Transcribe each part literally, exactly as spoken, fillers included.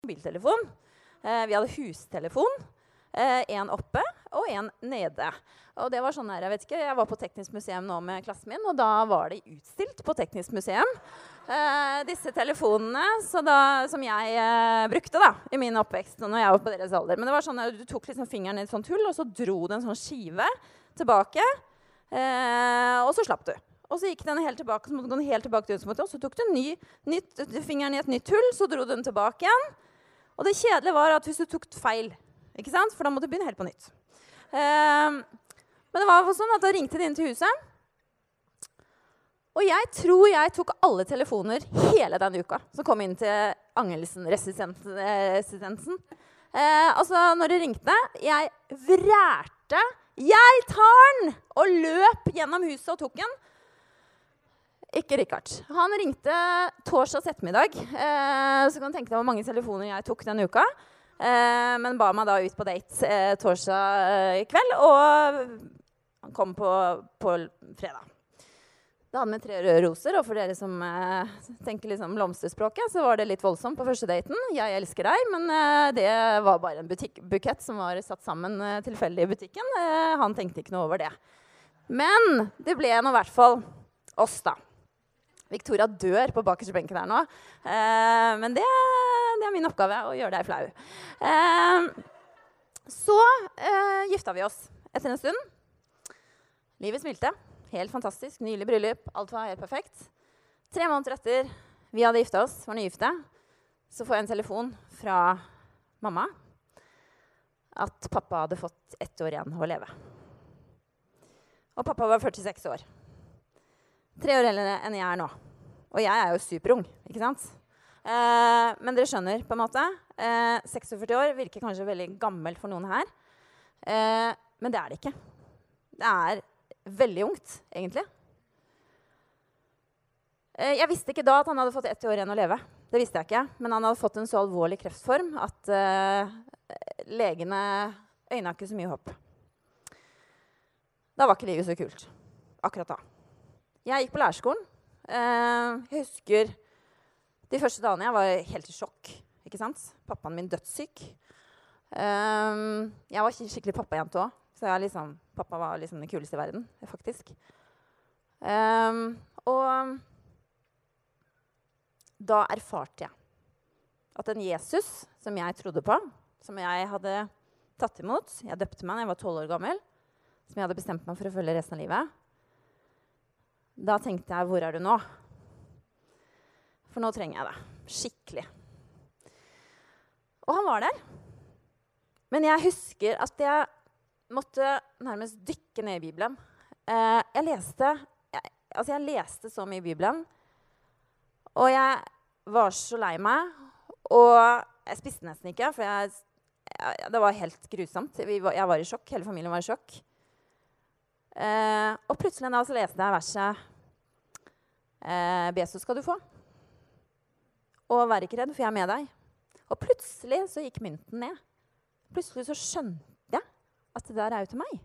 mobiltelefon. Eh, vi hadde hustelefon. Eh, en oppe og en nede. Og det var sånn her, jeg vet ikke, jeg var på Teknisk museum nå med klassen min, og da var det utstilt på Teknisk museum. Eh, disse telefonene så da, som jeg eh, brukte da, i min oppvekst når jeg var på deres alder. Men det var sånn at du tok liksom fingeren i et sånt hull, og så dro du en sånn skive tilbake, eh, og så slapp du. Og så gikk den helt tilbake, så måtte du gå helt tilbake til utgangspunktet, og så tok du ny, nytt, fingeren i et nytt hull, så dro du den tilbake igjen. Og det kjedelige var at hvis du tok feil, ikke sant? For da måtte du begynne helt på nytt. Eh, men det var sånn at da ringte de inn til huset. Og jeg tror jeg tok alle telefoner hele den uka som kom inn til Angelsen-residensen. Eh, altså, når de ringte, jeg vrærte, jeg tar den! Og løp gjennom huset og tok den. Ikke Richard. Han ringte torsdags ettermiddag, eh, så kan du tenke deg hvor mange telefoner jeg tok den uka. Eh, men ba meg da ut på date eh, torsdag eh, i kveld, og han kom på, på fredag. Da hadde vi tre røde roser, og for dere som eh, tenker liksom blomsterspråket, så var det litt voldsomt på første daten. Jeg elsker deg, men eh, det var bare en butikk, bukett som var satt sammen eh, tilfeldig i butikken. Eh, han tenkte ikke noe over det. Men det ble nå i hvert fall oss da. Victoria dør på bakerste benken her nå. Eh, men det, det er min oppgave å gjøre deg flau. Eh, så eh, gifta vi oss etter en stund. Livet smilte. Helt fantastisk. Nylig bryllup. Alt var helt perfekt. Tre måneder etter vi hadde gifta oss, var nygifte, så får jeg en telefon fra mamma at pappa hadde fått ett år igjen å leve. Og pappa var førtiseks år. Tre år eldre enn jeg er nå. Og jeg er jo superung, ikke sant? Eh, men dere skjønner på en måte. Eh, seksogførti år virker kanskje veldig gammelt for noen her. Eh, men det er det ikke. Det er veldig ungt, egentlig. Eh, jeg visste ikke da at han hadde fått ett år igjen å leve. Det visste jeg ikke. Men han hadde fått en så alvorlig kreftform at eh, legene øynet ikke så mye håp. Da var ikke livet så kult. Akkurat da. Jeg gikk på lærerskolen. Uh, jeg husker de første dagene jeg var helt i sjokk. Ikke sant? Pappaen min dødssyk. Um, jeg var skikkelig pappajente også. Så jeg liksom, pappa var liksom den kuleste i verden, faktisk. Um, og da erfarte jeg at en Jesus som jeg trodde på, som jeg hadde tatt imot, jeg døpte meg da jeg var tolv år gammel, som jeg hadde bestemt meg for å følge resten av livet. Da tenkte jeg, hvor er du nå? For nå trenger jeg det. Skikkelig. Og han var der. Men jeg husker at jeg måtte nærmest dykke ned i Bibelen. Eh, jeg leste, jeg, altså jeg leste så mye i Bibelen, og jeg var så lei meg, og jeg spiste nesten ikke, for jeg, jeg, det var helt grusomt. Vi var, jeg var i sjokk, hele familien var i sjokk. Uh, og plutselig da så leste jeg verset uh, be så skal du få, og vær ikke redd, for jeg er med deg. Og plutselig så gikk mynten ned. Plutselig så skjønte jeg at det der er jo til meg.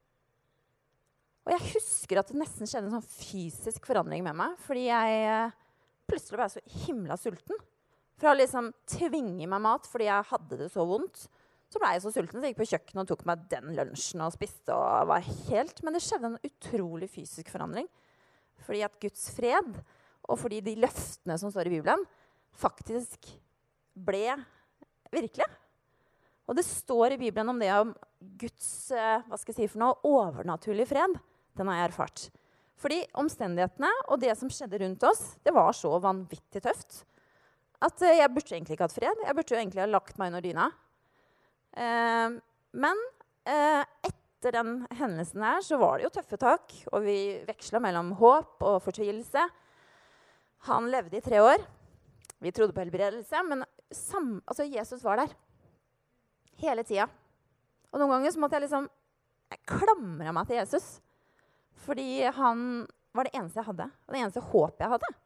Og jeg husker at det nesten skjedde en sånn fysisk forandring med meg, fordi jeg uh, plutselig ble så himla sulten. For å liksom tvinge meg mat fordi jeg hadde det så vondt. Så ble jeg så sulten, så jeg gikk på kjøkkenet og tok meg den lunsjen og spiste og var helt... Men det skjedde en utrolig fysisk forandring. Fordi at Guds fred, og fordi de løftene som står i Bibelen, faktisk ble virkelige. Og det står i Bibelen om det om Guds, hva skal jeg si for noe, overnaturlig fred. Den har jeg erfart. Fordi omstendighetene og det som skjedde rundt oss, det var så vanvittig tøft. At jeg burde egentlig ikke hatt fred. Jeg burde jo egentlig ha lagt meg under dyna. Uh, men uh, etter den hendelsen her så var det jo tøffe tak, og vi vekslet mellom håp og fortvilelse. Han levde i tre år. Vi trodde på helbredelse, men sam, altså Jesus var der hele tiden. Og noen ganger så måtte jeg liksom jeg klamret meg til Jesus, fordi han var det eneste jeg hadde, og det eneste håp jeg hadde.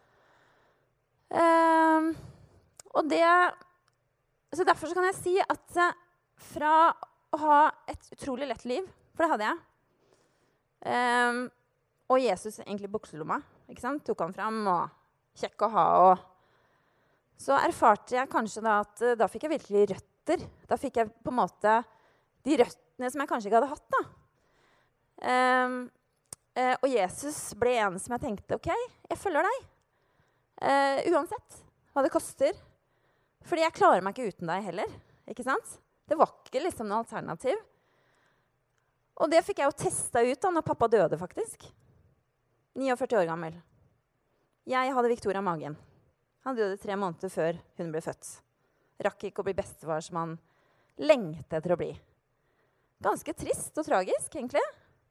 Uh, og det Så derfor så kan jeg si at uh, fra å ha et utrolig lett liv, for det hadde jeg, um, og Jesus egentlig bukselomma, ikke sant? Tok han frem og kjekk å ha, og så erfarte jeg kanskje da at uh, da fikk jeg virkelig røtter. Da fikk jeg på en måte de røttene som jeg kanskje ikke hadde hatt da. Um, uh, og Jesus ble en som jeg tenkte, ok, jeg følger deg. Uh, uansett hva det koster. Fordi jeg klarer meg ikke uten deg heller, ikke sant? Det var ikke liksom noe alternativ. Og det fikk jeg jo testet ut da når pappa døde faktisk. førtini år gammel. Jeg hadde Victoria i magen. Han døde tre måneder før hun ble født. Rakk ikke å bli bestefar som han lengte etter å bli. Ganske trist og tragisk, egentlig.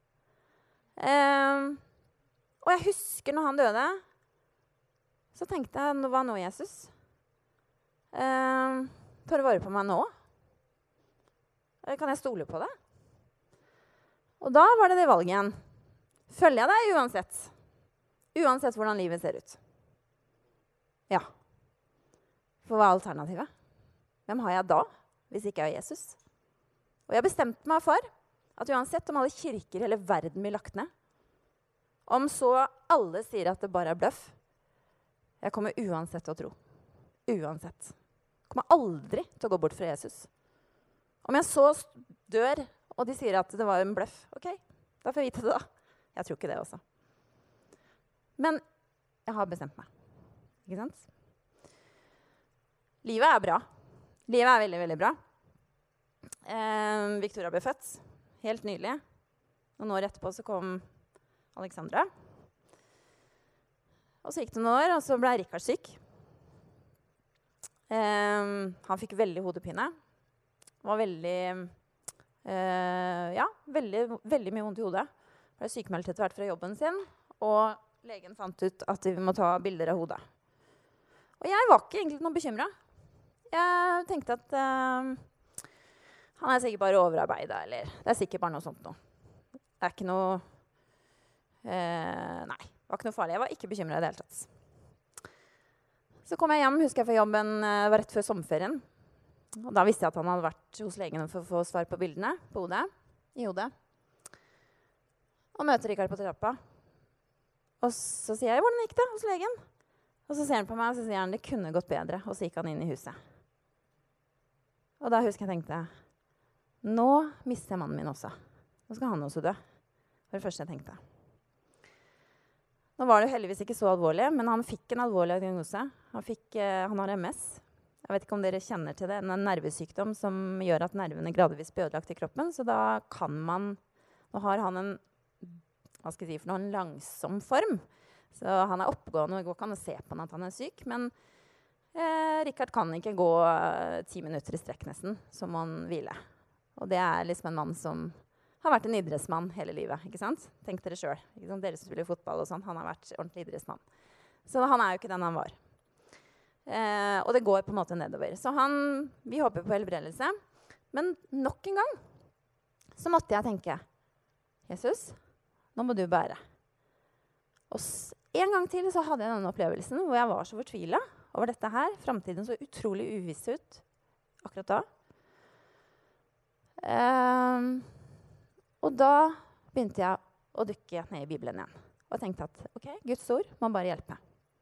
Um, og jeg husker når han døde, så tenkte jeg, hva nå, Jesus? Um, tar du vare på meg nå? Kan jeg stole på det? Og da var det det valget igjen. Følger jeg deg uansett? Uansett hvordan livet ser ut. Ja. For hva er alternativet? Hvem har jeg da, hvis ikke jeg er Jesus? Og jeg bestemte meg for at uansett om alle kirker i hele verden blir lagt ned, om så alle sier at det bare er bløff, jeg kommer uansett til å tro. Uansett. Jeg kommer aldri til å gå bort fra Jesus. Om jeg så dør, og de sier at det var en bløff, ok, da får jeg vite det da. Jeg tror ikke det også. Men jeg har bestemt meg. Ikke sant? Livet er bra. Livet er veldig, veldig bra. Eh, Victoria ble født helt nylig. Noen år etterpå så kom Alexandra. Og så gikk det noen år, og så ble Richard syk. Eh, han fikk veldig hodepine. Var veldig, eh, ja, veldig, veldig mye vondt i hodet. Ble sykemeldt etter hvert fra jobben sin, og legen fant ut at vi må ta bilder av hodet. Og jeg var ikke egentlig noe bekymret. Jeg tenkte at uh, han er sikkert bare overarbeidet, eller det er sikkert bare noe sånt noe. Det er ikke noe, uh, nei, det var ikke noe farlig. Jeg var ikke bekymret i det hele tatt. Så kom jeg hjem, husker jeg fra jobben, uh, det var rett før sommerferien. Og da visste jeg at han hadde vært hos legen for å få svar på bildene på hodet, i hodet. Og møter Richard på trappa. Og så sier jeg, hvordan gikk det hos legen? Og så ser han på meg, og så sier han, det kunne gått bedre. Og så gikk han inn i huset. Og da husker jeg tenkte, nå mister jeg mannen min også. Nå skal han også dø. Det var det første jeg tenkte. Nå var det heldigvis ikke så alvorlig, men han fikk en alvorlig diagnose. Han, fikk, eh, han har M S. Jeg vet ikke om dere kjenner til det. En nervesykdom som gjør at nervene gradvis blir ødelagt i kroppen. Så da kan man, nå har han en, hva skal jeg si, for noe, en langsom form. Så han er oppegående, og det går ikke an å se på han at han er syk. Men eh, Richard kan ikke gå eh, ti minutter i strekk nesten, så må han hvile. Og det er liksom en mann som har vært en idrettsmann hele livet, ikke sant? Tenk dere selv, ikke sant? Dere som spiller fotball og sånn, han har vært ordentlig idrettsmann. Så han er jo ikke den han var. Eh, og det går på en måte nedover. Så han, vi håper på helbredelse. Men nok en gang så måtte jeg tenke, Jesus, nå må du bære. Og en gang til så hadde jeg denne opplevelsen hvor jeg var så fortvilet over dette her. Fremtiden så utrolig uviss ut akkurat da. Um, og da begynte jeg å dykke ned i Bibelen igjen. Og tenkte at, ok, Guds ord må bare hjelpe.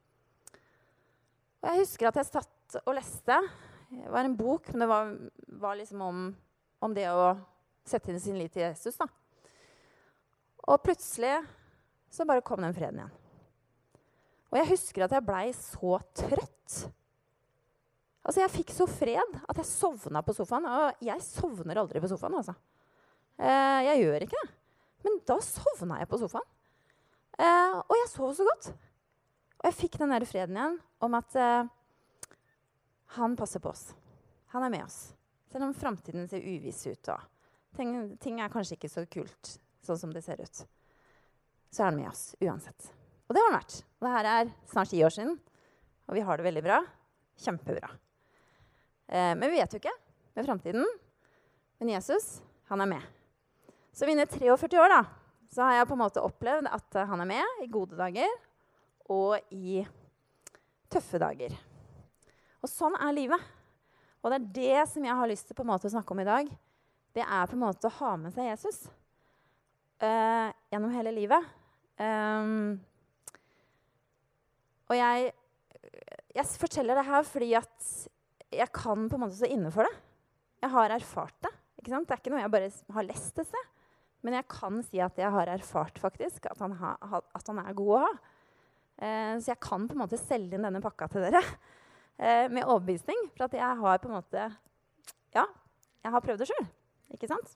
Og jeg husker at jeg satt og leste. Det var en bok, men det var, var liksom om, om det å sette inn sin lit til Jesus da. Og plutselig så bare kom den freden igjen. Og jeg husker at jeg ble så trøtt. Altså jeg fikk så fred at jeg sovnet på sofaen. Og jeg sovner aldri på sofaen, altså. Eh, jeg gjør ikke det. Men da sovnet jeg på sofaen. Eh, og jeg sov så godt. Og jeg fikk den der freden igjen om at eh, han passer på oss. Han er med oss. Selv om fremtiden ser uviss ut. Og ting, ting er kanskje ikke så kult, sånn som det ser ut. Så er han med oss, uansett. Og det har han vært. Og det her er snart ti år siden, og vi har det veldig bra. Kjempebra. Eh, men vi vet jo ikke med fremtiden. Men Jesus, han er med. Så vi er inne i førtini år da, så har jeg på en måte opplevd at han er med i gode dager og i tøffe dager. Og sånn er livet. Og det er det som jeg har lyst til på en måte å snakke om i dag. Det er på en måte å ha med seg Jesus eh, gjennom hele livet. Um, og jeg, jeg forteller det her fordi at jeg kan på en måte stå inne for det. Jeg har erfart det. Ikke sant? Det er ikke noe jeg bare har lest et sted. Men jeg kan si at jeg har erfart faktisk at han, ha, at han er god å ha. Eh, så jeg kan på en måte selge inn denne pakka til dere eh, med overbevisning. For at jeg har på en måte, ja, jeg har prøvd det selv. Ikke sant?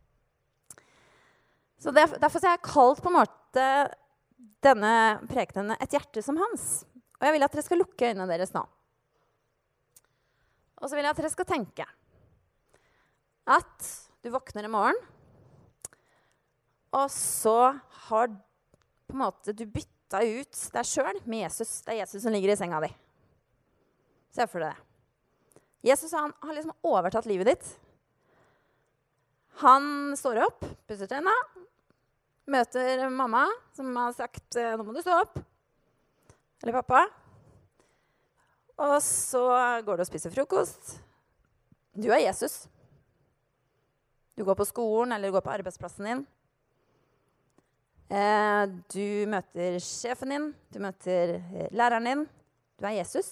Så derfor, derfor så har jeg kalt på en måte denne prekenen et hjerte som hans. Og jeg vil at dere skal lukke øynene deres nå. Og så vil jeg at dere skal tenke at du våkner i morgen, og så har på en måte du bytta ut deg selv med Jesus. Det er Jesus som ligger i senga di. Se for deg det. Jesus han har liksom overtatt livet ditt. Han står opp, pusser tennene, møter mamma, som har sagt, nå må du stå opp. Eller pappa. Og så går du og spiser frokost. Du er Jesus. Du går på skolen, eller du går på arbeidsplassen din. Eh, du møter sjefen din, du møter læreren din. Du er Jesus.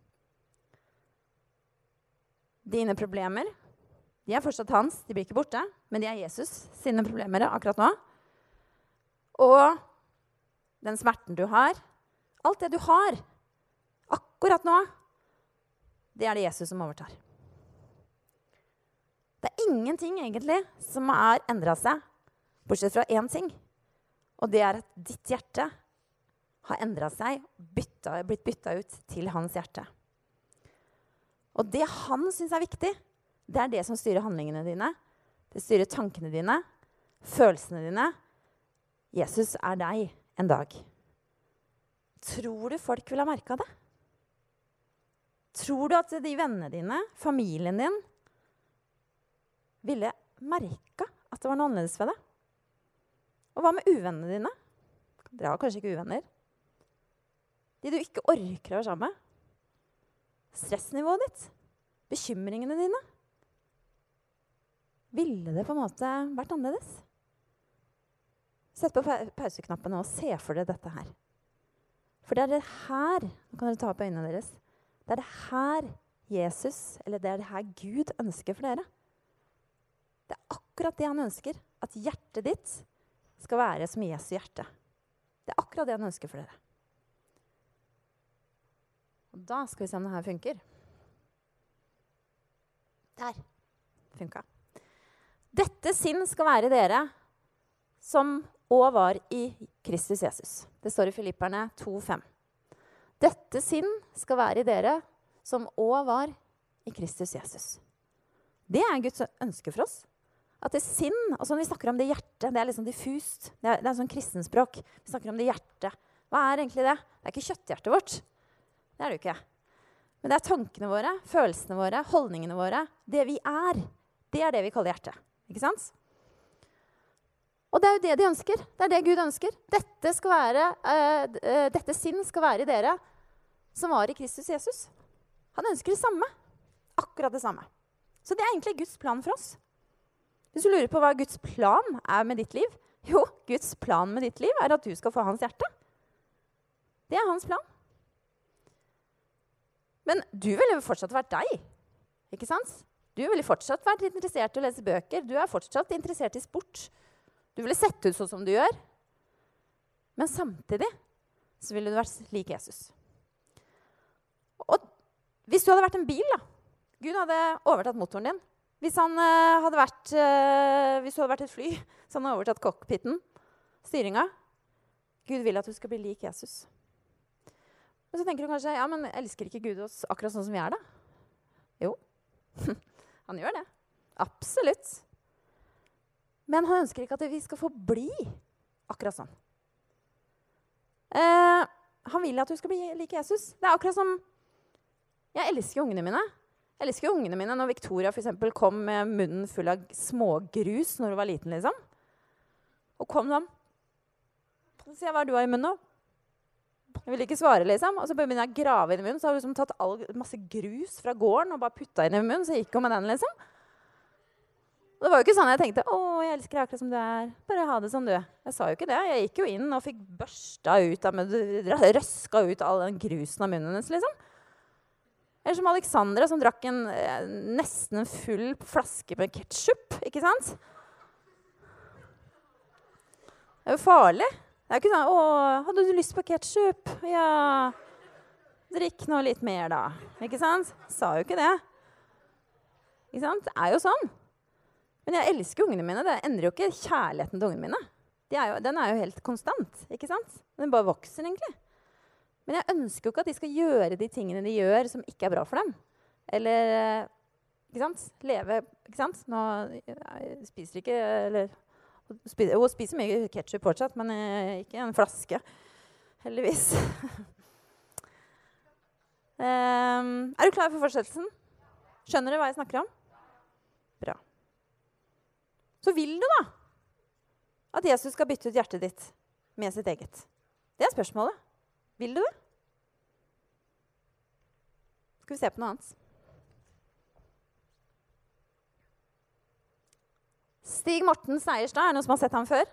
Dine problemer, de er fortsatt hans, de blir ikke borte, men de er Jesus sine problemer akkurat nå. Og den smerten du har, alt det du har, akkurat nå, det er det Jesus som overtar. Det er ingenting egentlig som har endret seg, bortsett fra én ting. Og det er at ditt hjerte har endret seg, bytta, blitt byttet ut til hans hjerte. Og det han synes er viktig, det er det som styrer handlingene dine. Det styrer tankene dine, følelsene dine. Jesus er deg en dag. Tror du folk vil ha merket det? Tror du at de vennene dine, familien din, ville merke at det var noe annerledes ved det? Og hva med uvennene dine? Dere har kanskje ikke uvenner. De du ikke orker å være sammen med. Stressnivået ditt. Bekymringene dine. Ville det på en måte vært annerledes? Sett på pa- pauseknappen og se for dere dette her. For det er det her, nå kan dere ta opp øynene deres, det er det her Jesus, eller det er det her Gud ønsker for dere. Det er akkurat det han ønsker, at hjertet ditt skal være som Jesu hjerte. Det er akkurat det han ønsker for dere. Og da skal vi se om det her funker. Der. Funka. Dette sinn skal være dere som og var i Kristus Jesus. Det står i Filipperne to fem. Dette sinn skal være i dere som og var i Kristus Jesus. Det er Guds ønske for oss. At det sinn, altså når vi snakker om det hjertet, det er liksom diffust. Det er, det er sånn kristenspråk. Vi snakker om det hjertet. Hva er egentlig det? Det er ikke kjøtthjertet vårt. Det er det jo ikke. Men det er tankene våre, følelsene våre, holdningene våre. Det vi er, det er det vi kaller hjertet. Ikke sant? Og det er jo det de ønsker. Det er det Gud ønsker. Dette, skal være, uh, dette sinn skal være i dere som var i Kristus Jesus. Han ønsker det samme. Akkurat det samme. Så det er egentlig Guds plan for oss. Hvis du lurer på hva Guds plan er med ditt liv, jo, Guds plan med ditt liv er at du skal få hans hjerte. Det er hans plan. Men du ville jo fortsatt vært deg, ikke sant? Du ville fortsatt vært interessert i å lese bøker. Du er fortsatt interessert i sport. Du ville sett ut sånn som du gjør. Men samtidig så ville du vært lik Jesus. Og hvis du hadde vært en bil, da. Gud hadde overtatt motoren din. Hvis, han, uh, hadde vært, uh, hvis du hadde vært et fly, så hadde han overtatt cockpiten, styringa. Gud vil at du skal bli lik Jesus. Og så tenker du kanskje, ja, men elsker ikke Gud oss akkurat sånn som vi er da? Jo, han gjør det. Absolutt. Men han ønsker ikke at vi skal få bli akkurat sånn. Uh, han vil at du skal bli lik Jesus. Det er akkurat som, jeg elsker ungene mine. Jeg elsker ungene mine når Victoria for eksempel kom med munnen full av smågrus når hun var liten, liksom. Og kom da. Så sier jeg, hva er du har i munnen nå? Jeg vil ikke svare, liksom. Og så begynner jeg å grave inn i munnen, så har hun liksom tatt all, masse grus fra gården og bare puttet inn i munnen, så gikk hun med den, liksom. Og det var jo ikke sånn jeg tenkte, å, jeg elsker deg akkurat som du er. Bare ha det som du. Jeg sa jo ikke det. Jeg gikk jo inn og fikk børsta ut av munnen, røska ut all den grusen av munnen hennes, liksom. Eller som Alexandra, som drakk en eh, nesten full flaske med ketchup, ikke sant? Det er jo farlig. Det er jo ikke sånn, å, hadde du lyst på ketchup? Ja, drikk nå litt mer da, ikke sant? Sa jo ikke det. Ikke sant? Det er jo sånn. Men jeg elsker ungene mine. Det endrer jo ikke kjærligheten til ungene mine. De er jo, den er jo helt konstant, ikke sant? Den bare vokser egentlig. Men jeg ønsker jo ikke at de skal gjøre de tingene de gjør som ikke er bra for dem. Eller, ikke sant? Leve, ikke sant? Nå jeg spiser ikke, eller spiser, hun spiser mye ketchup fortsatt, men eh, ikke en flaske, heldigvis. um, er du klar for fortsettelsen? Skjønner du hva jeg snakker om? Bra. Så vil du da at Jesus skal bytte ut hjertet ditt med sitt eget? Det er spørsmålet. Vil du det? Skal vi se på noe annet. Stig Morten Seierstad, er det noen som har sett ham før?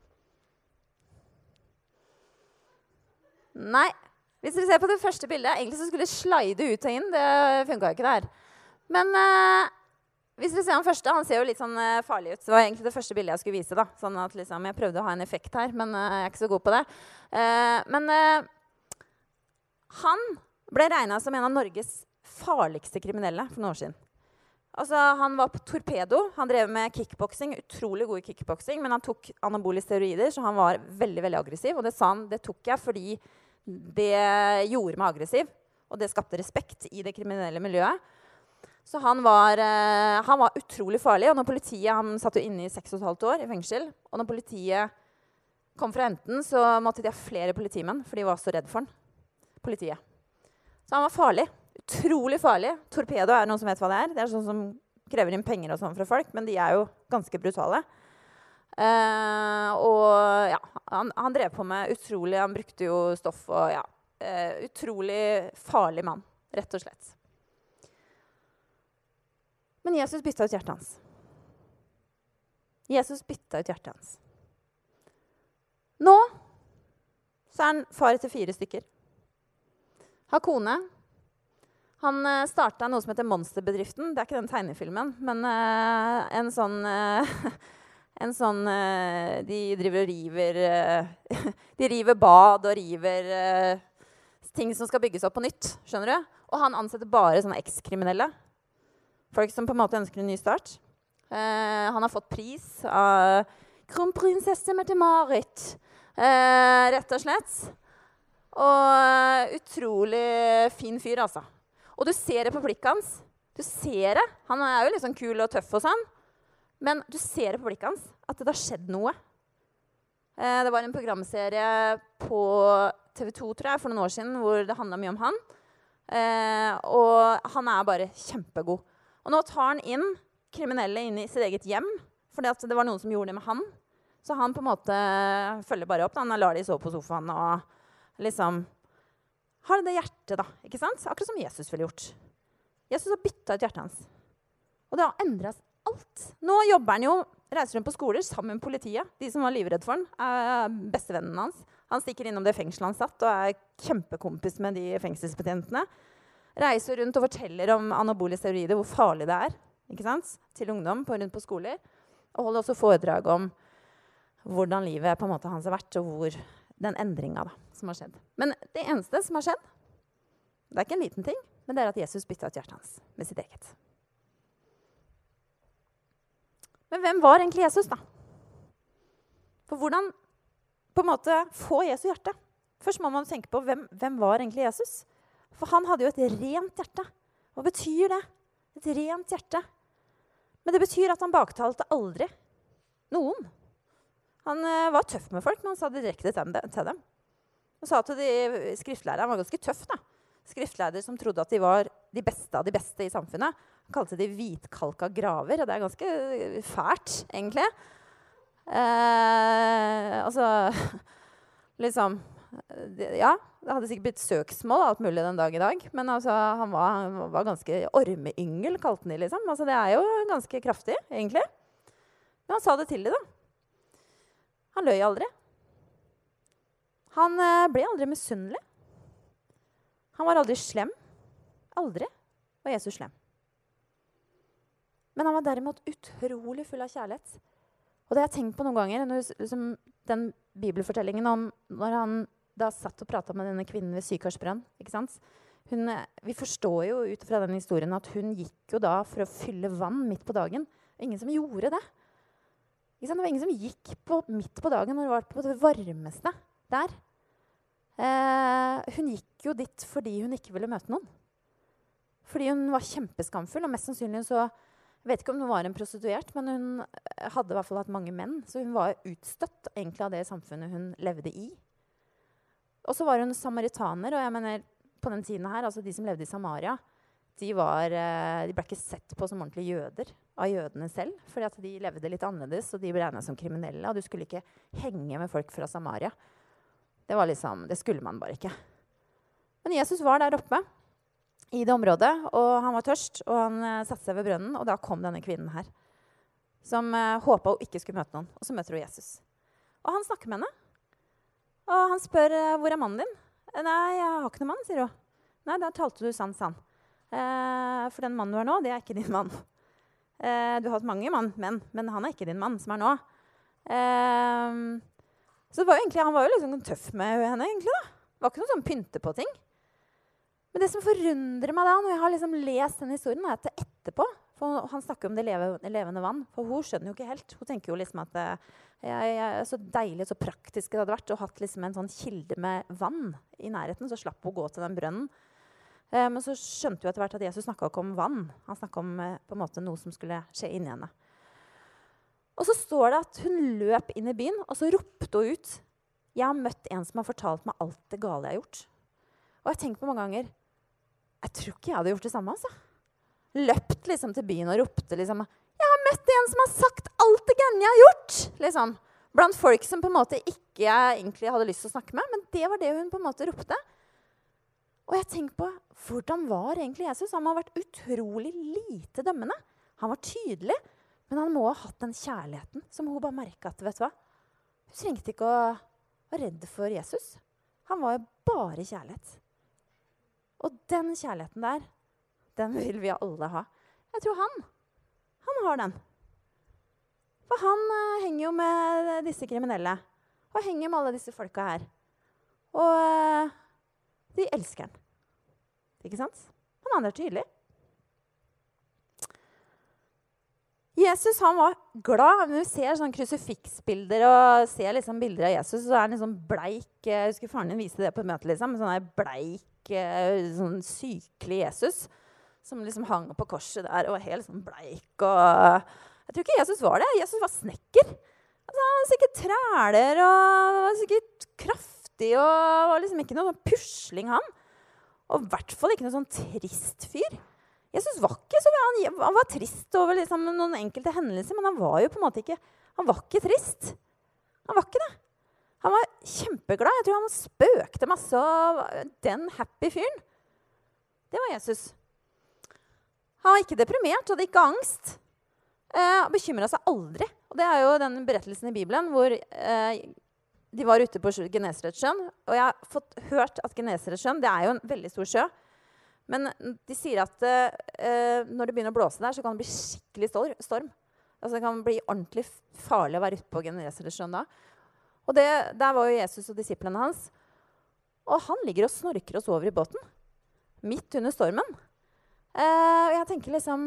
Nei. Hvis dere ser på det første bildet, egentlig så skulle det slide ut og inn. Det funket jo ikke der. Men eh, hvis dere ser han første, han ser jo litt sånn eh, farlig ut. Det var egentlig det første bildet jeg skulle vise da. Sånn at liksom, jeg prøvde å ha en effekt her, men eh, jeg er ikke så god på det. Eh, men eh, han ble regnet som en av Norges farligste kriminelle for noen år siden. Altså, han var på torpedo. Han drev med kickboksing, utrolig god i kickboksing, men han tok anabole steroider, så han var veldig, veldig aggressiv. Og det sa han, det tok jeg fordi det gjorde meg aggressiv, og det skapte respekt i det kriminelle miljøet. Så han var, eh, han var utrolig farlig, og når politiet, han satt jo inne i seks og et halvt år i fengsel, og når politiet kom fra enten, så måtte de ha flere politimenn, for de var så redd for han, politiet. Så han var farlig, utrolig farlig. Torpedo er noen som vet hva det er. Det er sånn som krever inn penger og sånn fra folk, men de er jo ganske brutale. Eh, og ja, han, han drev på med utrolig, han brukte jo stoff og ja, eh, utrolig farlig mann, rett og slett. Men Jesus bytta ut hjertet hans. Jesus bytta ut hjertet hans. Nå så er han far til fire stykker. Har kone. Han uh, startet noe som heter Monsterbedriften. Det er ikke den tegnefilmen, men uh, en sånn... Uh, en sånn uh, de driver og river... Uh, de river bad og river uh, ting som skal bygges opp på nytt, skjønner du? Og han ansetter bare sånne ekskriminelle. Folk som på en måte ønsker en ny start. Uh, han har fått pris av kronprinsesse Mette-Marit, uh, rett og slett. Og uh, utrolig fin fyr, altså. Og du ser det på blikket hans. Du ser det. Han er jo litt sånn kul og tøff og sånn. Men du ser det på blikket hans at det har skjedd noe. Uh, det var en programserie på T V to, tror jeg, for noen år siden, hvor det handlet mye om han. Uh, og han er bare kjempegod. Og nå tar han inn kriminelle inn i sitt eget hjem, fordi at det var noen som gjorde det med han. Så han på en måte følger bare opp. Da. Han lar de sove på sofaen og liksom har det hjertet, da. Ikke sant? Akkurat som Jesus ville gjort. Jesus har byttet ut hjertet hans. Og det har endret alt. Nå jobber han jo, reiser rundt på skoler sammen med politiet. De som var livredde for han, er bestevennen hans. Han stikker innom det fengselet han satt, og er kjempekompis med de fengselsbetjentene. Reiser rundt og forteller om anabole steroider, hvor farlig det er, ikke sant? Til ungdom på, rundt på skoler. Og holder også foredrag om hvordan livet på en måte hans har vært, og hvor den endringen da, som har skjedd. Men det eneste som har skjedd, det er ikke en liten ting, men det er at Jesus byttet ut hjertet hans med sitt eget. Men hvem var egentlig Jesus da? For hvordan på en måte få Jesu hjerte? Først må man tenke på hvem, hvem var egentlig Jesus? For han hadde jo et rent hjerte. Hva betyr det? Et rent hjerte. Men det betyr at han baktalte aldri noen. Han uh, var tøff med folk, men han sa det direkte til dem. Han sa til de skriftlærere, han var ganske tøff da. Skriftlærere som trodde at de var de beste av de beste i samfunnet. Han kalte de hvitkalka graver, og det er ganske fælt, egentlig. Uh, altså, liksom, ja, det hadde sikkert blitt søksmål alt mulig den dag i dag, men altså, han, var, han var ganske ormeyngel, kalte de liksom. Altså, det er jo ganske kraftig, egentlig. Men han sa det til de da. Han løy aldri. Han eh, ble aldri misunnelig. Han var aldri slem. Aldri. var Jesus slem. Men han var derimot utrolig full av kjærlighet. Og det har jeg tenkt på noen ganger, når, liksom, den bibelfortellingen om når han da satt og pratet med denne kvinnen ved Sykarsbrønn, ikke sant? Hun, vi forstår jo ut fra den historien at hun gikk jo da for å fylle vann midt på dagen. Det var ingen som gjorde det. Ikke sant? Det var ingen som gikk på, midt på dagen når det var på det varmeste der. Eh, hun gikk jo dit fordi hun ikke ville møte noen. Fordi hun var kjempeskamfull, og mest sannsynlig så, jeg vet ikke om hun var en prostituert, men hun hadde i hvert fall hatt mange menn, så hun var utstøtt egentlig av det samfunnet hun levde i. Og så var hun samaritaner, og jeg mener, på den tiden her, altså de som levde i Samaria, de, var, de ble ikke sett på som ordentlige jøder av jødene selv, fordi at de levde litt annerledes, og de ble regnet som kriminelle, og du skulle ikke henge med folk fra Samaria. Det var liksom, det skulle man bare ikke. Men Jesus var der oppe i det området, og han var tørst, og han uh, satte seg ved brønnen, og da kom denne kvinnen her, som uh, håpet hun ikke skulle møte noen, og så møter hun Jesus. Og han snakker med henne, og han spør, uh, hvor er mannen din? Nei, jeg har ikke noen mann, sier hun. Nei, da talte du sant, sann. Uh, for den mannen du har nå, det er ikke din mann. Uh, du har hatt mange mann, men, men han er ikke din mann som er nå. Uh, så det var jo egentlig, han var jo liksom tøff med henne, egentlig da. Det var ikke noe sånn pynte på ting. Men det som forundrer meg da, når jeg har liksom lest den historien, er at det etterpå, for han snakker om det levende, levende vann, for hun skjønner jo ikke helt. Hun tenker jo liksom at jeg, jeg, så deilig, så praktisk det hadde vært, å hatt liksom en sånn kilde med vann i nærheten, så slapp hun gå til den brønnen. Eh, men så skjønte jo etter hvert at Jesus snakket ikke om vann. Han snakket om eh, på en måte noe som skulle skje inni henne. Og så står det at hun løp inn i byen, og så ropte hun ut, jeg har møtt en som har fortalt meg alt det gale jeg har gjort. Og jeg tenker på mange ganger, jeg tror ikke jeg hadde gjort det samme, altså. Løpt liksom til byen og ropte liksom, jeg har møtt en som har sagt alt det gærne jeg har gjort, liksom. Blant folk som på en måte ikke jeg egentlig hadde lyst til å snakke med, men det var det hun på en måte ropte. Og jeg tenker på, hvordan var egentlig Jesus? Han har vært utrolig lite dømmende. Han var tydelig, men han må ha hatt den kjærligheten som hun bare merket at, vet du hva? Hun trengte ikke å være redd for Jesus. Han var jo bare kjærlighet. Og den kjærligheten der, den vil vi alle ha. Jeg tror han, han har den. For han uh, henger jo med disse kriminelle, og henger med alle disse folka her. Og uh, de elsker han. Ikke sant? Han er tydelig. Jesus, han var glad. Når vi ser sånne krusifiksbilder og ser liksom bilder av Jesus, så er han liksom bleik. Jeg husker faren din viste det på et møte, liksom. Sånn her bleik, sånn sykelig Jesus, som liksom hang på korset der og var helt sånn bleik. Og jeg tror ikke Jesus var det. Jesus var snekker. Altså, han var sikkert træler og var sikkert kraftig og var liksom ikke noe sånn pusling, han. Og i hvert fall ikke noe sånn trist fyr. Jesus var ikke så, han, han var trist over liksom noen enkelte hendelser, men han var jo på en måte ikke, han var ikke trist. Han var ikke det. Han var kjempeglad. Jeg tror han spøkte masse av den happy fyren. Det var Jesus. Han var ikke deprimert, hadde ikke angst. Eh, bekymret seg aldri. Og det er jo den berettelsen i Bibelen hvor eh, de var ute på Genesaretsjøen. Og jeg har fått hørt at Genesaretsjøen, det er jo en veldig stor sjø. Men de sier at eh, når det begynner å blåse der, så kan det bli skikkelig storm. Altså det kan bli ordentlig farlig å være ute på Genesaretsjøen da. Og det, der var jo Jesus og disiplene hans. Og han ligger og snorker og sover i båten. Midt under stormen. Eh, og jeg tenker liksom...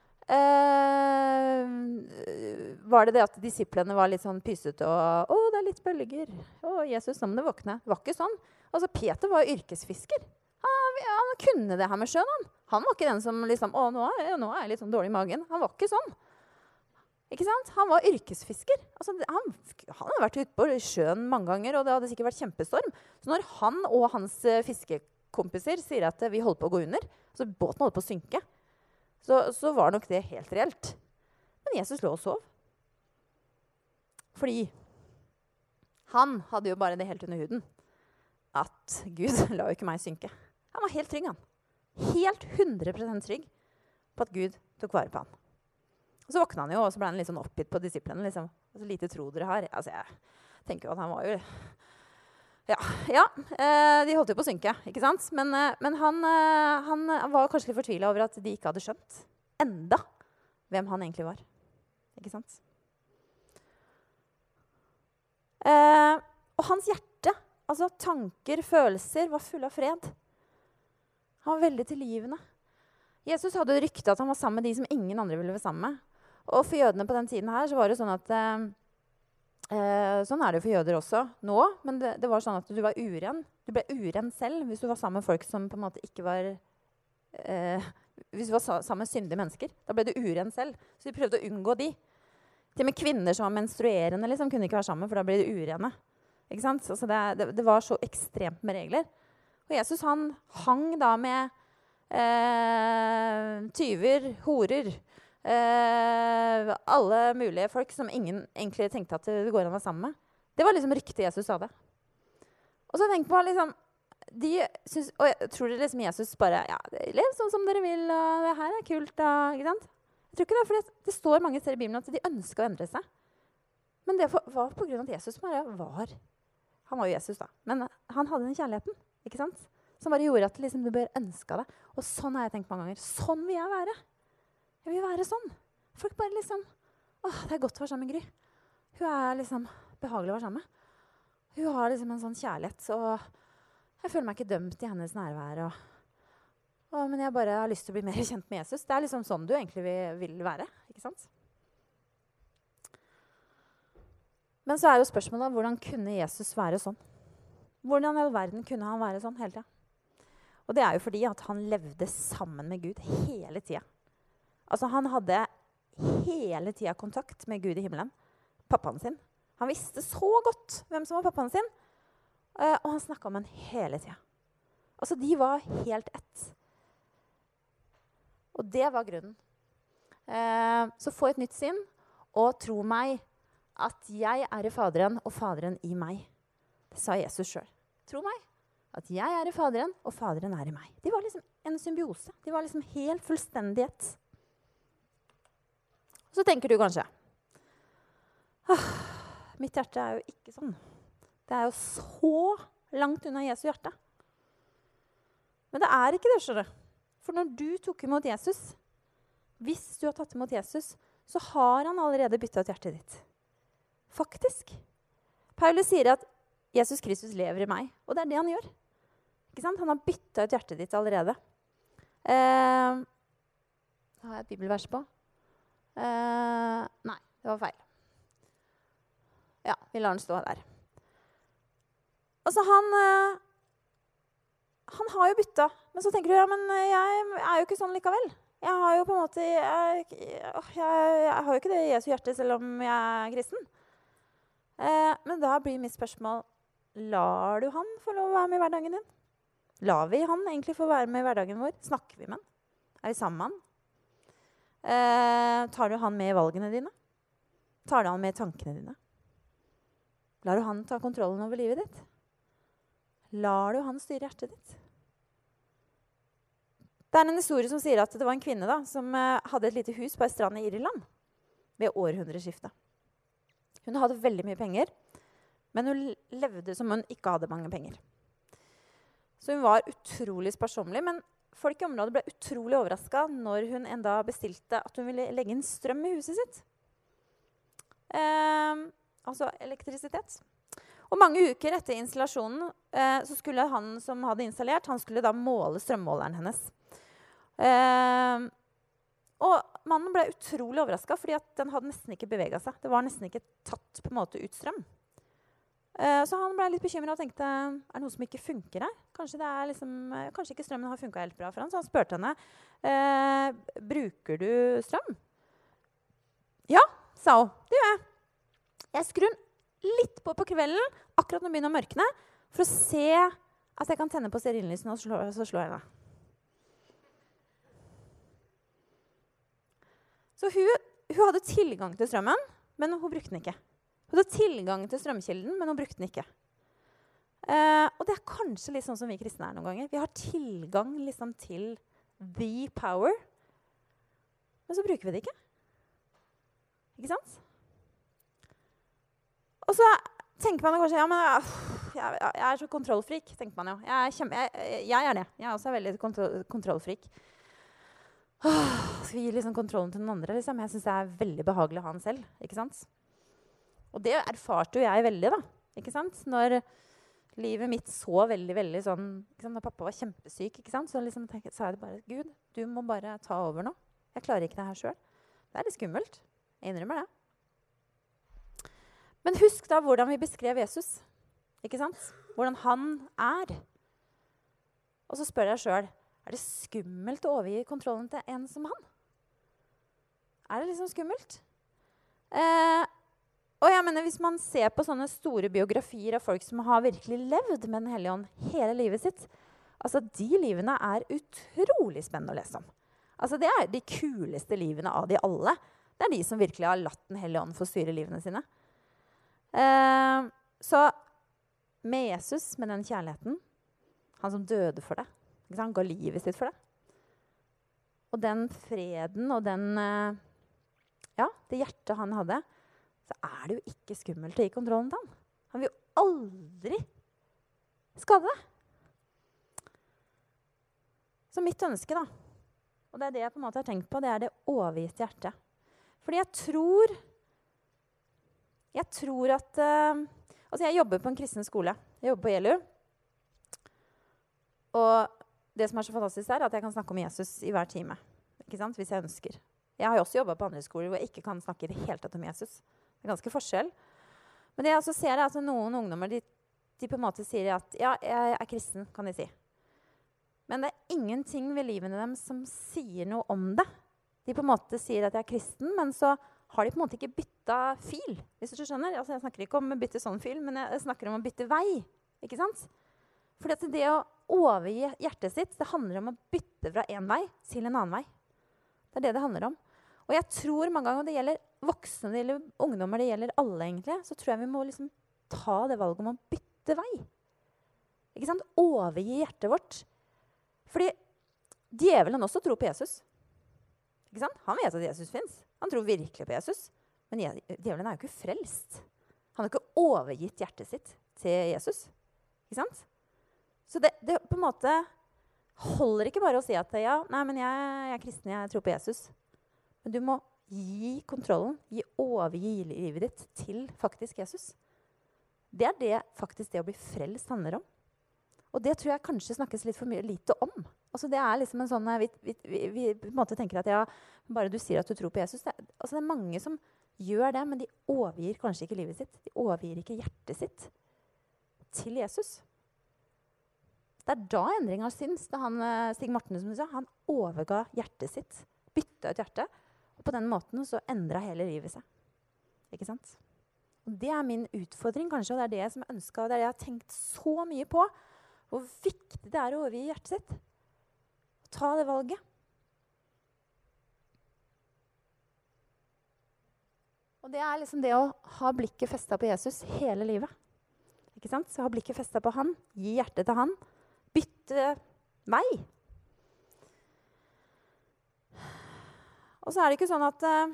Eh, var det det at disiplene var litt sånn pysete og... Å, det er litt bølger. Å, Jesus, nå må du våkne. Det var ikke sånn. Altså, Peter var yrkesfisker. Han, han kunne det her med sjøen, han. Han var ikke den som liksom, å, nå er, nå er jeg litt sånn dårlig i magen. Han var ikke sånn. Ikke sant? Han var yrkesfisker. Altså, han, han hadde vært ute på sjøen mange ganger, og det hadde sikkert vært kjempestorm. Så når han og hans uh, fiskekompiser sier at uh, vi holder på å gå under, så båten holder på å synke, så, så var nok det helt reelt. Men Jesus lå og sov. Fordi han hadde jo bare det helt under huden. At Gud la jo ikke meg synke. Han var helt trygg, han. Helt hundre prosent trygg på at Gud tok vare på han. Og så våkna han jo, og så ble han litt sånn oppgitt på disiplene. Liksom. Så lite tro dere har. Altså, jeg tenker jo at han var jo Ja, ja eh, de holdt jo på å synke, ikke sant? Men, eh, men han, eh, han var kanskje litt fortvilet over at de ikke hadde skjønt enda hvem han egentlig var. Ikke sant? Eh, og hans hjerte, altså tanker, følelser, var fulle av fred. Han var veldig tilgivende. Jesus hadde jo rykte at han var sammen med de som ingen andre ville være sammen med. Og for jødene på den tiden her så var det sånn at eh, eh, sånn er det jo for jøder også nå, men det, det var sånn at du var uren. Du ble uren selv hvis du var sammen med folk som på en måte ikke var eh, hvis du var sammen med syndige mennesker. Da ble du uren selv. Så de prøvde å unngå de. Til og med kvinner som var menstruerende liksom, kunne ikke være sammen, for da ble de urene. Ikke sant? Altså det, det, det var så ekstremt med regler. Og Jesus han hang da med eh, tyver, horer, eh, alle mulige folk som ingen egentlig tenkte at det går an å være sammen med. Det var liksom ryktet Jesus sa det. Og så tenk på liksom, de synes, og jeg tror det liksom Jesus bare, ja, lev sånn som dere vil, og det her er kult, og, ikke sant? Jeg tror ikke det er fordi det står mange steder i Bibelen at de ønsker å endre seg. Men det var på grunn av at Jesus bare var, han var jo Jesus da, men han hadde den kjærligheten, ikke sant? Som bare gjorde at liksom, du bør ønske det. Og sånn har jeg tenkt mange ganger. Sånn vil jeg være. Jeg vil være sånn. Folk bare liksom, åh, det er godt å være sammen med Gry. Hun er liksom behagelig å være sammen med. Hun har liksom en sånn kjærlighet, og jeg føler meg ikke dømt i hennes nærvær. Og, og, men jeg bare har lyst til å bli mer kjent med Jesus. Det er liksom sånn du egentlig vil, vil være, ikke sant? Men så er jo spørsmålet, hvordan kunne Jesus være sånn? Hvordan i all verden kunne han være sånn hele tiden? Og det er jo fordi at han levde sammen med Gud hele tiden. Altså han hadde hele tiden kontakt med Gud i himmelen. Pappaen sin. Han visste så godt hvem som var pappaen sin. Uh, og han snakket om han hele tiden. Altså de var helt ett. Og det var grunnen. Uh, så få et nytt sinn, og tro meg at jeg er i Faderen, og Faderen i meg. Det sa Jesus selv. Tro meg at jeg er i Faderen, og Faderen er i meg. De var liksom en symbiose. De var liksom helt fullstendighet. Så tenker du kanskje, ah, mitt hjerte er jo ikke sånn. Det er jo så langt unna Jesu hjerte. Men det er ikke det, skjønner du. For når du tok imot Jesus, hvis du har tatt imot Jesus, så har han allerede byttet ut hjertet ditt. Faktisk. Paulus sier at Jesus Kristus lever i meg, og det er det han gjør. Ikke sant? Han har byttet ut hjertet ditt allerede. Eh, har jeg et bibelvers på? Eh, nei, det var feil. Ja, vi lar den stå der. Altså, han, eh, han har jo byttet, men så tenker du, ja, men jeg er jo ikke sånn likevel. Jeg har jo på en måte, jeg, jeg, jeg har jo ikke det Jesu hjerte selv om jeg er kristen. Eh, men da blir mitt spørsmål, lar du han få lov å være med i hverdagen din? Lar vi han egentlig få være med i hverdagen vår? Snakker vi med han? Er vi sammen med han? Eh, tar du han med i valgene dine? Tar du han med i tankene dine? Lar du han ta kontrollen over livet ditt? Lar du han styre hjertet ditt? Det er en historie som sier at det var en kvinne da, som eh, hadde et lite hus på en strand i Irland ved århundreskiftet. Hun hadde veldig mye penger, men hun levde som hun ikke hadde mange penger. Så hun var utrolig sparsommelig, men folk i området ble utrolig overrasket når hun en dag bestilte at hun ville legge inn strøm i huset sitt. Eh, altså elektrisitet. Og mange uker etter installasjonen eh, så skulle han som hadde installert, han skulle da måle strømmåleren hennes. Eh, og mannen ble utrolig overrasket, fordi at den hadde nesten ikke beveget seg. Det var nesten ikke tatt på en måte ut strøm. Uh, så han ble litt bekymret og tenkte, er det noe som ikke funker her? Kanskje, det er liksom, uh, kanskje ikke strømmen har funket helt bra for han. Så han spurte henne, uh, bruker du strøm? Ja, sa hun, det gjør jeg. Jeg skrur den litt på på kvelden, akkurat når det begynner å mørkne, for å se at jeg kan tenne på stearinlysen, og slå, så slår jeg det. Så hun, hun hadde tilgang til strømmen, men hun brukte den ikke. Hun hadde tilgang til strømkilden, men hun brukte den ikke. Eh, og det er kanskje litt sånn som vi kristne er noen ganger. Vi har tilgang liksom til the power, men så bruker vi det ikke. Ikke sant? Og så tenker man kanskje, ja, men jeg, jeg er så kontrollfrik, tenker man jo. Jeg er, kjempe, jeg, jeg er det. Jeg er også veldig kontroll, kontrollfrik. Åh, skal gi liksom kontrollen til den andre, liksom. Jeg synes det er veldig behagelig å ha den selv, ikke sant? Og det erfarte jo jeg veldig, da, ikke sant? Når livet mitt så veldig, veldig sånn, ikke sant? Når pappa var kjempesyk, ikke sant? Så liksom tenkte, sa jeg det bare, Gud, du må bare ta over nå. Jeg klarer ikke det her selv. Det er litt skummelt. Jeg innrømmer det. Men husk da hvordan vi beskrev Jesus, ikke sant? Hvordan han er. Og så spør jeg selv, er det skummelt å overgi kontrollen til en som han? Er det liksom skummelt? Eh, og jeg mener, hvis man ser på sånne store biografier av folk som har virkelig levd med den hellige ånd hele livet sitt, altså de livene er utrolig spennende å lese om. Altså det er de kuleste livene av de alle. Det er de som virkelig har latt den hellige ånd få styre livene sine. Eh, så med Jesus, med den kjærligheten, han som døde for det, han ga livet sitt for det. Og den freden og den, eh, ja, det hjertet han hadde, så er det jo ikke skummelt å gi kontrollen til han. Han vil jo aldri skade det. Så mitt ønske da, og det er det jeg på en måte har tenkt på, det er det overgitte hjertet. Fordi jeg tror, jeg tror at, uh, altså jeg jobber på en kristen skole. Jeg jobber på E L U. Og det som er så fantastisk er at jeg kan snakke om Jesus i hver time, ikke sant? Hvis jeg ønsker. Jeg har jo også jobbet på andre skoler hvor jeg ikke kan snakke i det hele tatt om Jesus. Det er ganske forskjell. Men det jeg også ser er at noen ungdommer, de, de på en måte sier at ja, jeg er kristen, kan de si. Men det er ingenting ved livene dem som sier noe om det. De på en måte sier at jeg er kristen, men så har de på en måte ikke byttet fil, hvis du skjønner. Altså, jeg snakker ikke om å bytte sånn fil, men jeg snakker om å bytte vei, ikke sant? Fordi at det å overgi hjertet sitt, det handler om å bytte fra en vei til en annen vei. Det er det det handler om. Og jeg tror mange ganger, det gjelder voksne, det gjelder ungdommer, det gjelder alle egentlig, så tror jeg vi må liksom ta det valget om å bytte vei. Ikke sant? Overgi hjertet vårt. Fordi djevelen også tror på Jesus. Ikke sant? Han vet at Jesus finnes. Han tror virkelig på Jesus. Men djevelen er jo ikke frelst. Han har ikke overgitt hjertet sitt til Jesus. Ikke sant? Så det, det på en måte holder ikke bare å si at ja, nei, men jeg, jeg er kristen, jeg tror på Jesus. Men du må gi kontrollen, gi overgi livet ditt til faktisk Jesus. Det er det faktisk det å bli frelst handler om. Og det tror jeg kanskje snakkes litt for mye lite om. Altså det er liksom en sånn, vi, vi, vi, vi på en måte tenker at ja, bare du sier at du tror på Jesus. Det, altså det er mange som gjør det, men de overgir kanskje ikke livet sitt. De overgir ikke hjertet sitt til Jesus. Det er da endringen syns, da han, Stig Morten, som du sa, han overga hjertet sitt, bytta ut hjertet, og på den måten så endret hele livet seg. Ikke sant? Og det er min utfordring kanskje, og det er det som jeg ønsket, og det er det jeg har tenkt så mye på, hvor viktig det er å overgi hjertet sitt. Og ta det valget. Og det er liksom det å ha blikket festet på Jesus hele livet. Ikke sant? Så ha blikket festet på han, gi hjertet til han, bytte vei. Og så er det ikke sånn at uh,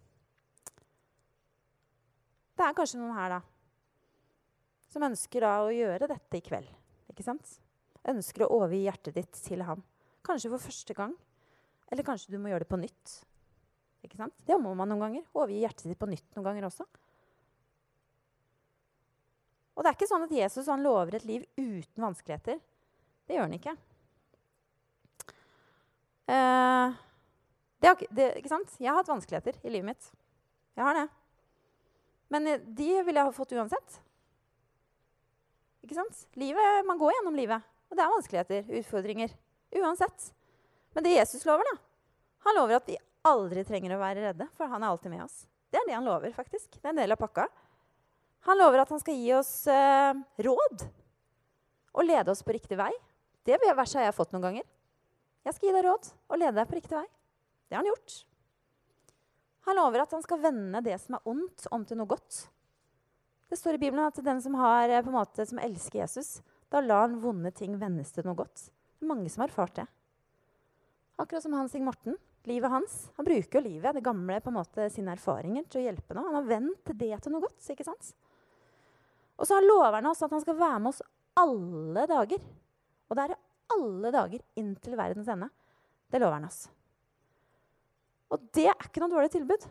det er kanskje noen her da, som ønsker da å gjøre dette i kveld. Ikke sant? Ønsker å overgi hjertet ditt til ham. Kanskje for første gang. Eller kanskje du må gjøre det på nytt. Ikke sant? Det må man noen ganger. Overgi hjertet ditt på nytt noen ganger også. Og det er ikke sånn at Jesus han lover et liv uten vanskeligheter. Det gjør han ikke. Uh, det, har, det, ikke sant? Jeg har hatt vanskeligheter i livet mitt. Jeg har det. Men de vil jeg ha fått uansett. Ikke sant? Livet, man går gjennom livet. Og det er vanskeligheter, utfordringer. Uansett. Men det Jesus lover da, han lover at vi aldri trenger å være redde, for han er alltid med oss. Det er det han lover faktisk. Det er en del av pakka. Han lover at han skal gi oss uh, råd. Og lede oss på riktig vei. Det verset har jeg fått noen ganger. Jeg skal gi deg råd og lede deg på riktig vei. Det har han gjort. Han lover at han skal vende det som er ondt om til noe godt. Det står i Bibelen at den som, har, på en måte, som elsker Jesus, da lar han vonde ting vendes til noe godt. Det er mange som har erfart det. Akkurat som han Stig Morten, livet hans. Han bruker jo livet, det gamle, på en måte, sine erfaringer til å hjelpe noe. Han har vendt det til noe godt, ikke sant? Og så lover han oss at han skal være med oss alle dager. Og det er alle dager inn til verdens ende. Det lover han oss. Og det er ikke noe dårlig tilbud.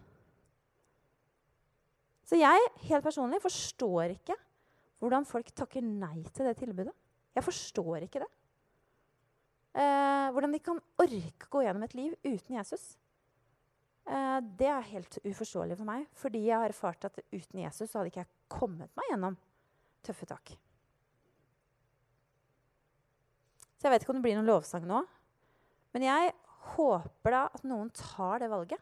Så jeg, helt personlig, forstår ikke hvordan folk takker nei til det tilbudet. Jeg forstår ikke det. Eh, hvordan de kan orke gå gjennom et liv uten Jesus. Eh, det er helt uforståelig for meg, fordi jeg har erfart at uten Jesus så hadde ikke jeg kommet meg gjennom tøffe tak. Så jeg vet ikke om det blir noen lovsang nå, men jeg håper da at noen tar det valget.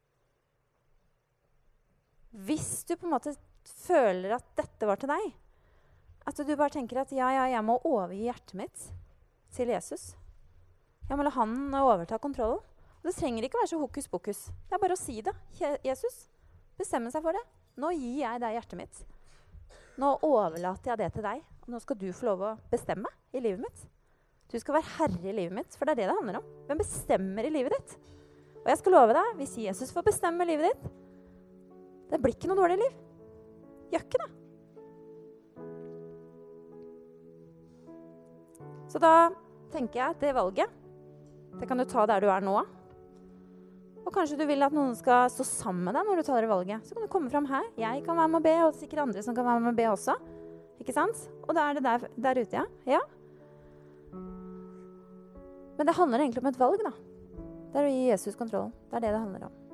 Hvis du på en måte føler at dette var til deg, at du bare tenker at ja, ja, jeg må overgi hjertet mitt til Jesus. Jeg må la han overta kontrollen. Det trenger ikke være så hokus pokus. Det er bare å si det. Jesus, bestemme seg for det. Nå gir jeg deg hjertet mitt. Nå overlater jeg det til deg. Og nå skal du få lov å bestemme i livet mitt. Du skal være herre i livet mitt, for det er det det handler om. Hvem bestemmer i livet ditt? Og jeg skal love deg, hvis Jesus får bestemme i livet ditt, det blir ikke noe dårlig liv. Gjør ikke det. Så da tenker jeg at det valget, det kan du ta der du er nå. Og kanskje du vil at noen skal stå sammen med deg når du tar det valget. Så kan du komme frem her. Jeg kan være med å be, og sikkert andre som kan være med å be også. Ikke sant? Og da er det der, der ute, ja. Ja. Men det handler egentlig om et valg, da. Det er å gi Jesus kontrollen. Det er det det handler om.